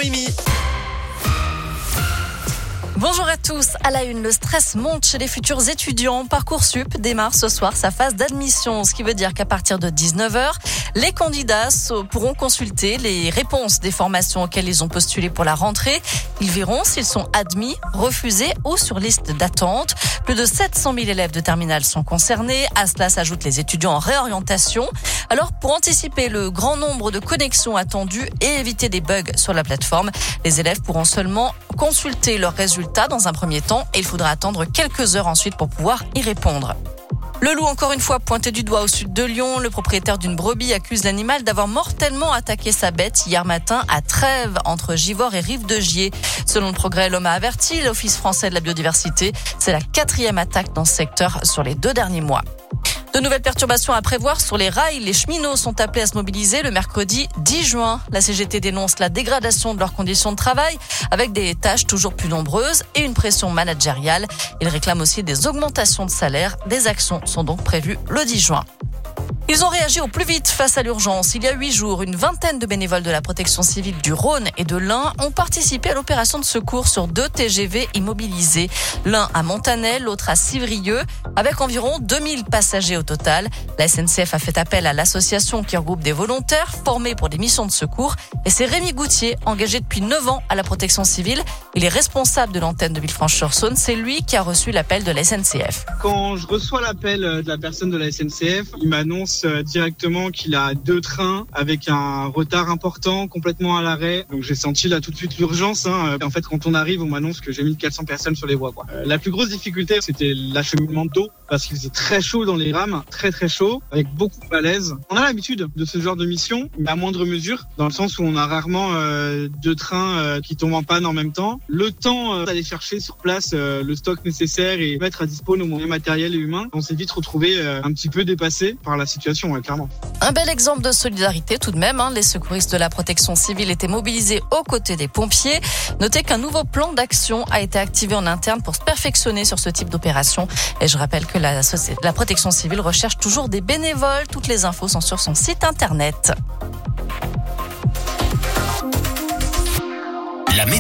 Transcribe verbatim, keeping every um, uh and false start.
Noémie. Bonjour à tous. À la une, le stress monte chez les futurs étudiants. Parcoursup démarre ce soir sa phase d'admission, ce qui veut dire qu'à partir de dix-neuf heures, les candidats pourront consulter les réponses des formations auxquelles ils ont postulé pour la rentrée. Ils verront s'ils sont admis, refusés ou sur liste d'attente. Plus de sept cent mille élèves de terminale sont concernés. À cela s'ajoutent les étudiants en réorientation. Alors, pour anticiper le grand nombre de connexions attendues et éviter des bugs sur la plateforme, les élèves pourront seulement consulter leurs résultats dans un premier temps et il faudra attendre quelques heures ensuite pour pouvoir y répondre. Le loup, encore une fois, pointé du doigt au sud de Lyon. Le propriétaire d'une brebis accuse l'animal d'avoir mortellement attaqué sa bête hier matin à Trèves, entre Givors et Rive-de-Gier. Selon le Progrès, l'homme a averti l'Office français de la biodiversité. C'est la quatrième attaque dans ce secteur sur les deux derniers mois. De nouvelles perturbations à prévoir sur les rails. Les cheminots sont appelés à se mobiliser le mercredi dix juin. La C G T dénonce la dégradation de leurs conditions de travail avec des tâches toujours plus nombreuses et une pression managériale. Ils réclament aussi des augmentations de salaire. Des actions sont donc prévues le dix juin. Ils ont réagi au plus vite face à l'urgence. Il y a huit jours, une vingtaine de bénévoles de la protection civile du Rhône et de l'Ain ont participé à l'opération de secours sur deux T G V immobilisés. L'un à Montanel, l'autre à Civrieux, avec environ deux mille passagers au total. La S N C F a fait appel à l'association qui regroupe des volontaires formés pour des missions de secours. Et c'est Rémi Goutier, engagé depuis neuf ans à la protection civile. Il est responsable de l'antenne de Villefranche-sur-Saône. C'est lui qui a reçu l'appel de la S N C F. Quand je reçois l'appel de la personne de la S N C F, il m'annonce directement qu'il a deux trains avec un retard important, complètement à l'arrêt. Donc j'ai senti là tout de suite l'urgence. Hein. En fait, quand on arrive, on m'annonce que j'ai mis quatre cents personnes sur les voies. Quoi. Euh, la plus grosse difficulté, c'était l'acheminement d'eau parce qu'il faisait très chaud dans les rames, très très chaud, avec beaucoup de malaise. On a l'habitude de ce genre de mission, mais à moindre mesure, dans le sens où on a rarement euh, deux trains euh, qui tombent en panne en même temps. Le temps euh, d'aller chercher sur place euh, le stock nécessaire et mettre à dispo nos moyens matériels et humains, on s'est vite retrouvé euh, un petit peu dépassé par la situation, ouais, clairement. Un bel exemple de solidarité tout de même. Hein. Les secouristes de la protection civile étaient mobilisés aux côtés des pompiers. Notez qu'un nouveau plan d'action a été activé en interne pour se perfectionner sur ce type d'opération. Et je rappelle que la, la protection civile recherche toujours des bénévoles. Toutes les infos sont sur son site internet.